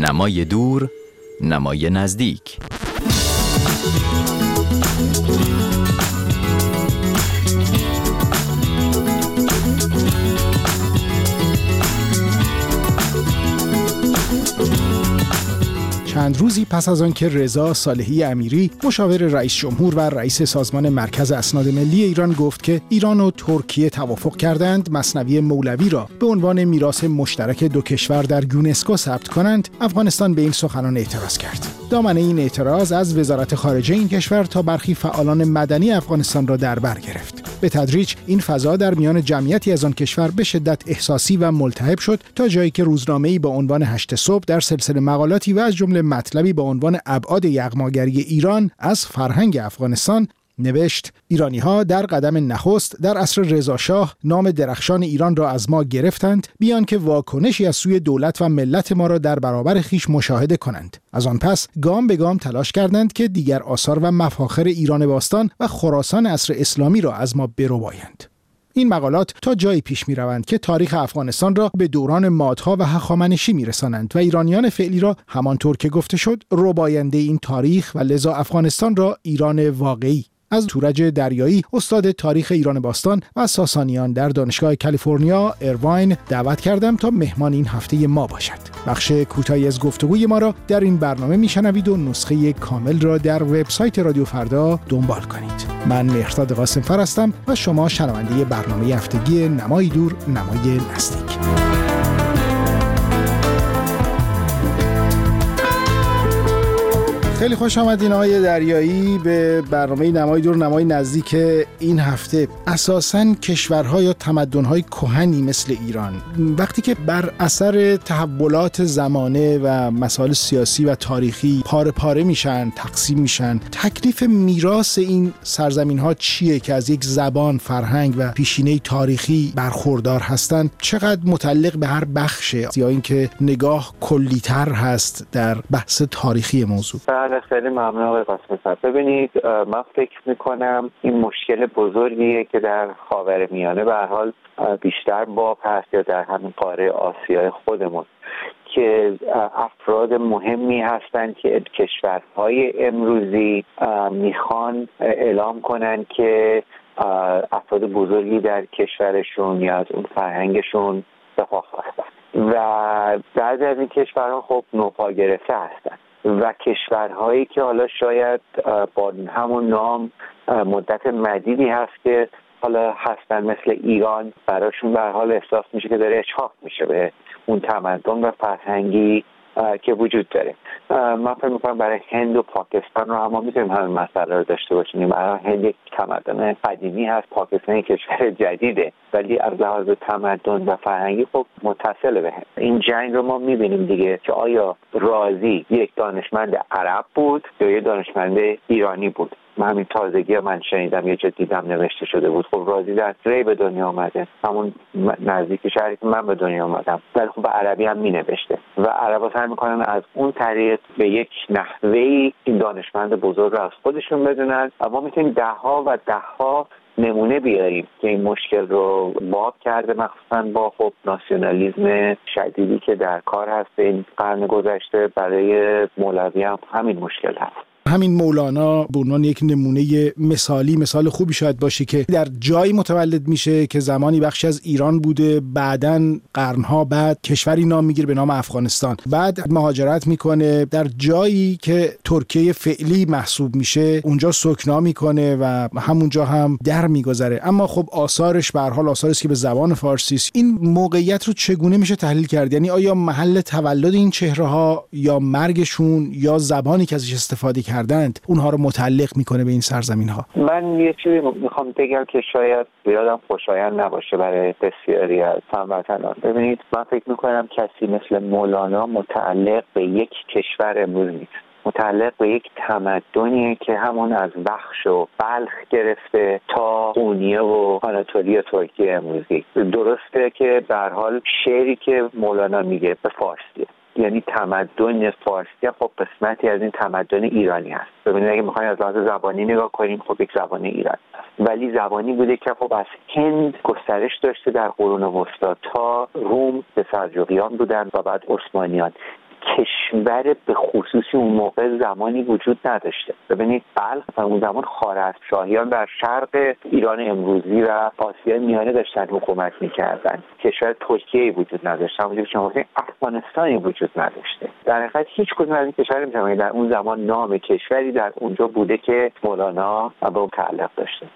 نمای دور، نمای نزدیک. چند روزی پس از آنکه رضا صالحی امیری مشاور رئیس جمهور و رئیس سازمان مرکز اسناد ملی ایران گفت که ایران و ترکیه توافق کردند مثنوی مولوی را به عنوان میراث مشترک دو کشور در یونسکو ثبت کنند، افغانستان به این سخنان اعتراض کرد. دامنه این اعتراض از وزارت خارجه این کشور تا برخی فعالان مدنی افغانستان را در بر گرفت. به تدریج این فضا در میان جمعیتی از آن کشور به شدت احساسی و ملتهب شد تا جایی که روزنامه‌ای با عنوان 8 صبح در سلسله مقالاتی و از جمله مطلبی با عنوان ابعاد یغماگری ایران از فرهنگ افغانستان نوشت: ایرانی‌ها در قدم نخست در عصر رضا شاه نام درخشان ایران را از ما گرفتند، بیان که واکنشی از سوی دولت و ملت ما را در برابر خیش مشاهده کنند. از آن پس گام به گام تلاش کردند که دیگر آثار و مفاخر ایران باستان و خراسان عصر اسلامی را از ما بربایند. این مقالات تا جایی پیش می‌روند که تاریخ افغانستان را به دوران مادها و هخامنشی می‌رسانند و ایرانیان فعلی را همانطور که گفته شد رباینده این تاریخ و لذا افغانستان را ایران واقعی. از تورج دریایی استاد تاریخ ایران باستان و ساسانیان در دانشگاه کالیفرنیا ایرواین دعوت کردم تا مهمان این هفته ما باشد. بخش کوتاهی از گفتگوی ما را در این برنامه میشنوید و نسخه کامل را در وبسایت رادیو فردا دنبال کنید. من مهرداد قاسمفر هستم و شما شنونده برنامه هفتگی نمای دور، نمای نزدیک. خیلی خوش آمدین آقای دریایی به برنامه نمای دور نمای نزدیک این هفته. اساساً کشورها یا تمدن‌های کهنی مثل ایران وقتی که بر اثر تحولات زمانه و مسائل سیاسی و تاریخی پاره پاره میشن، تقسیم میشن، تکلیف میراث این سرزمین‌ها چیه که از یک زبان، فرهنگ و پیشینه تاریخی برخوردار هستن؟ چقدر متعلق به هر بخشه یا اینکه نگاه کلی‌تر هست در بحث تاریخی موضوع؟ خیلی ممنون آقای قاسم‌فر. ببینید، من فکر میکنم این مشکل بزرگیه که در خاورمیانه به هر حال بیشتر باب هست یا در همین قاره آسیای خودمون که افراد مهمی هستند که کشورهای امروزی میخوان اعلام کنن که افراد بزرگی در کشورشون یا از اون فرهنگشون دفاع خواستن و بعضی از این کشورها خب نوپا گرفته هستن و کشورهایی که حالا شاید با همون نام مدت مدیدی هست که حالا هستن مثل ایران، براشون به هر حال احساس میشه که داره اجحاف میشه به اون تمدن و فرهنگی که وجود داره. من فکر میکنم برای هند و پاکستان رو هم میتونیم همین مسئله رو داشته باشیم. برای هند یک تمدن قدیمی هست، پاکستان یک کشور جدیده، ولی از لحاظ تمدن و فرهنگی خب متصل به هم. این جنگ رو ما میبینیم دیگه که آیا رازی یک دانشمند عرب بود یا یک دانشمند ایرانی بود. من همین تازگی من شنیدم، یه جا دیدم نوشته شده بود خب رازی در ری به دنیا آمده، همون نزدیک شهری که من به دنیا آمدم، ولی خب به عربی هم مینوشته و عربا سعی میکنن از اون طریق به یک نحوهی این دانشمند بزرگ رو از خودشون بدونن. اما میتونیم دهها نمونه بیاریم که این مشکل رو باب کرده، مخصوصا با خب ناسیونالیسم شدیدی که در کار هست این قرن گذشته. برای مولوی هم همین مشکل هست. همین مولانا به عنوان یک نمونه مثال خوبی شاید باشه که در جایی متولد میشه که زمانی بخشی از ایران بوده، بعداً قرنها بعد کشوری نام میگیره به نام افغانستان، بعد مهاجرت میکنه در جایی که ترکیه فعلی محسوب میشه، اونجا سکنا میکنه و همونجا هم در میگذره. اما خب آثارش به هر حال آثاری است که به زبان فارسی است. این موقعیت رو چگونه میشه تحلیل کرد؟ یعنی آیا محل تولد این چهره‌ها یا مرگشون یا زبانی که ازش استفاده کردند اونها رو متعلق میکنه به این سرزمین ها؟ من یه چیزی میخوام بگم که شاید بیادم خوشایند نباشه برای بسیاری از هموطنان. ببینید، من فکر میکنم کسی مثل مولانا متعلق به یک کشور امروز نیست، متعلق به یک تمدنیه که همون از بخش و بلخ گرفته تا قونیه و آناتولیا ترکیه امروزی. درسته که به هر حال شعری که مولانا میگه به فارسیه، یعنی تمدن فارسی خب قسمتی از این تمدن ایرانی هست. ببینید اگه میخوایم از لحاظ زبانی نگاه کنیم خب یک زبان ایرانی هست، ولی زبانی بوده که خب از هند گسترش داشته در قرون وسطی تا روم به سلجوقیان بودن و بعد عثمانیان. کشور به خصوصی اون موقع زمانی وجود نداشته. ببینید بلخ اون زمان خوارزمشاهیان در شرق ایران امروزی و آسیای میانه داشتن حکومت میکردن. کشور ترکیه‌ای وجود نداشت، همونجوری که شما گفتید افغانستانی وجود نداشته. در حقیقت هیچ کدوم از این کشورها نمی‌تونه در اون زمان نام کشوری در اونجا بوده که مولانا به اون تعلق داشته.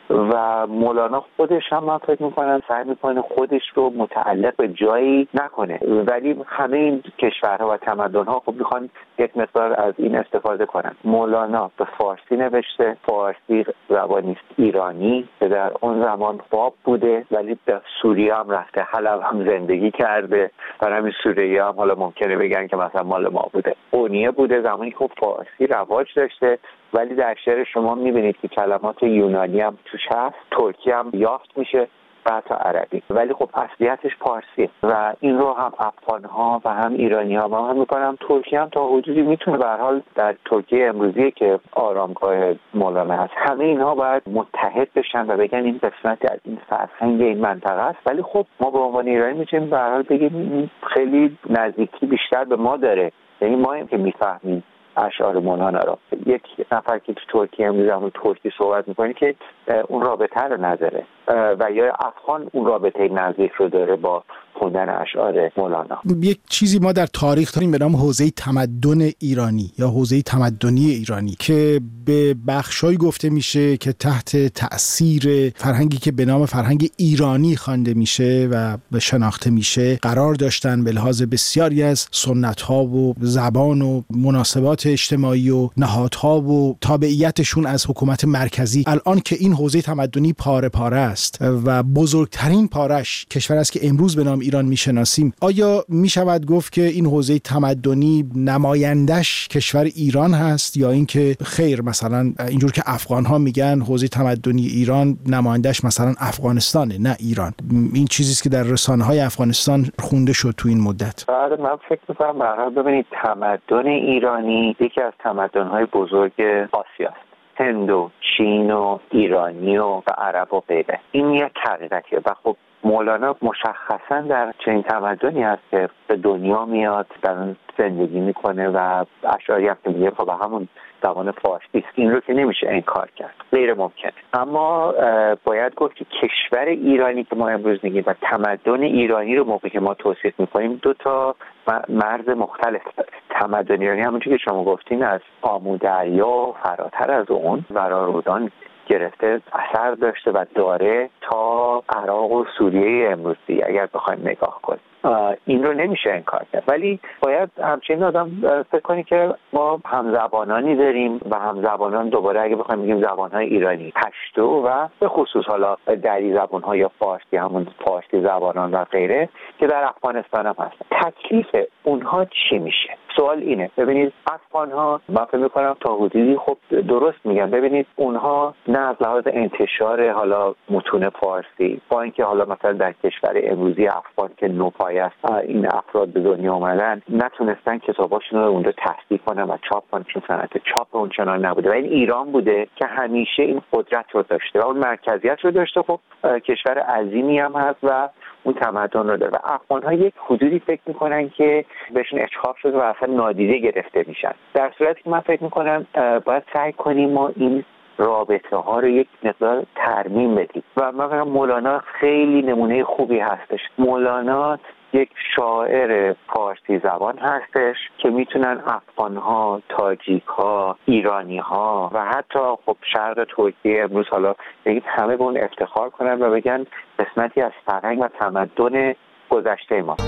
و مولانا خودش هم من فکر میکنم سعی میکنه خودش رو متعلق به جایی نکنه، ولی همه این کشورها و تمدن‌ها خب میخوان یک مقدار از این استفاده کنن. مولانا به فارسی نوشته، فارسی زبانی است ایرانی که در اون زمان باب بوده، ولی به سوریه هم رفته، حلب هم زندگی کرده. در همین سوریه هم حالا ممکنه بگن که مثلا مال ما بوده، اونیه بوده زمانی که فارسی رواج داشته، ولی در شعر شما میبینید که کلمات یونانی هم توش هست، ترکی هم یافت میشه و تا عربی، ولی خب اصلیتش پارسیه و این رو هم افغان‌ها و هم ایرانی‌ها ما هم میکنم. ترکی هم تا حدودی میتونه به هر حال در ترکیه امروزی که آرامگاه مولانا هست، همه اینها باید متحد بشن و بگن این قسمتی از این فرهنگ این منطقه است. ولی خب ما به عنوان ایرانی میتونیم به هر حال بگیم خیلی نزدیکی بیشتر به ما داره، یعنی ما هم که میفهمیم اشعار مولانا را. یک نفر که تو ترکیه امروز همون ترکی صحبت میکنه که اون رابطه رو نداره و یا افغان اون رابطه نزدیک رو داره با خوندن اشعار مولانا. یک چیزی ما در تاریخ داریم به نام حوزه تمدن ایرانی یا حوزه تمدنی ایرانی که به بخشای گفته میشه که تحت تأثیر فرهنگی که به نام فرهنگ ایرانی خوانده میشه و به شناخته میشه قرار داشتن به لحاظ بسیاری از سنت‌ها و زبان و مناسبات اجتماعی و نهادها و تابعیتشون از حکومت مرکزی. الان که این حوزه تمدنی پاره پاره است و بزرگترین پارش کشور است که امروز به نام ایران میشناسیم، آیا میشود گفت که این حوزه تمدنی نمایندش کشور ایران هست یا اینکه خیر مثلا اینجور که افغان‌ها میگن حوزه تمدنی ایران نمایندش مثلا افغانستانه نه ایران؟ این چیزی است که در رسانه‌های افغانستان خونده شد تو این مدت. بعد من فکر می‌کنم برای ببینید تمدن ایرانی یکی از تمدن‌های بزرگ آسیاست. هند و چین و ایرانی و عرب و غیره. این یک حقیقتیه و خب مولانا مشخصا در چنین تمدنی هست که به دنیا میاد، در اون زندگی میکنه و اشعاری هم که میگه خب همون زبان فارسی است. این رو که نمیشه انکار کرد، غیر ممکنه. اما باید گفت که کشور ایرانی که ما امروز میگیم و تمدن ایرانی رو موقعی که ما توصیف میکنیم دو تا مرز مختلف داره. تمدن ایرانی همونجوری که شما گفتین از آمودریا و فراتر از اون ورارودان گرفته اثر داشته و داره تا عراق و سوریه امروزی اگر بخوایم نگاه کنیم. این رو نمیشه انکار کرد، ولی باید همچنین آدم فکر کنی که ما همزبانانی داریم و همزبانان دوباره اگه بخوایم بگیم زبانهای ایرانی پشتو و به خصوص حالا دری زبانها یا فارسی، همون فارسی زبانان و غیره که در افغانستان هم هست. تکلیف اونها چی میشه؟ سوال اینه. ببینید افغان‌ها من فکر می‌کنم تا حدودی خب درست میگن. ببینید اونها نه از لحاظ انتشار حالا متون فارسی با اینکه حالا مثلا در کشور امروزی افغان که نوپای است این افراد به دنیا اومدن نتونستن کتاباشون رو اونجا تصدیق کنن و چاپ کنن چون صنعت چاپ اونچنان نبوده و این ایران بوده که همیشه این قدرت رو داشته و اون مرکزیت رو داشته. خب کشور عظیمی هم هست و اون تمدن رو داره و افغان‌ها یک حدودی فکر می‌کنن که بهشون اشغال شده و اصلا نادیده گرفته میشن، در صورتی که من فکر می‌کنم باید سعی کنیم ما این رابطه ها رو یک مقدار ترمیم بدیم و من فکر مولانا خیلی نمونه خوبی هستش. مولانا یک شاعر فارسی زبان هستش که میتونن افغان‌ها، تاجیک‌ها، ایرانی‌ها و حتی خب شرق ترکیه امروز حالا بگید همه به اون افتخار کنن و بگن قسمتی از فرهنگ و تمدن گذشته ما.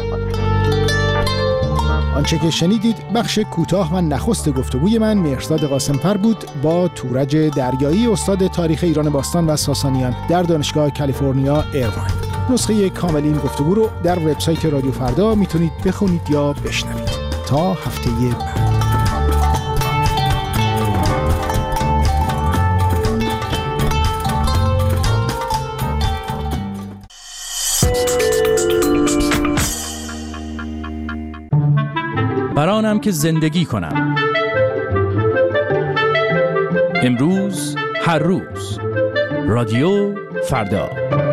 آنچه که شنیدید بخش کوتاه و نخست گفتگوی من مهرزاد قاسم‌فر بود با تورج دریایی، استاد تاریخ ایران باستان و ساسانیان در دانشگاه کالیفرنیا ایرواین. نسخه کامل این گفتگو رو در وبسایت رادیو فردا میتونید بخونید یا بشنوید. تا هفته بعد. برانم که زندگی کنم. امروز هر روز رادیو فردا.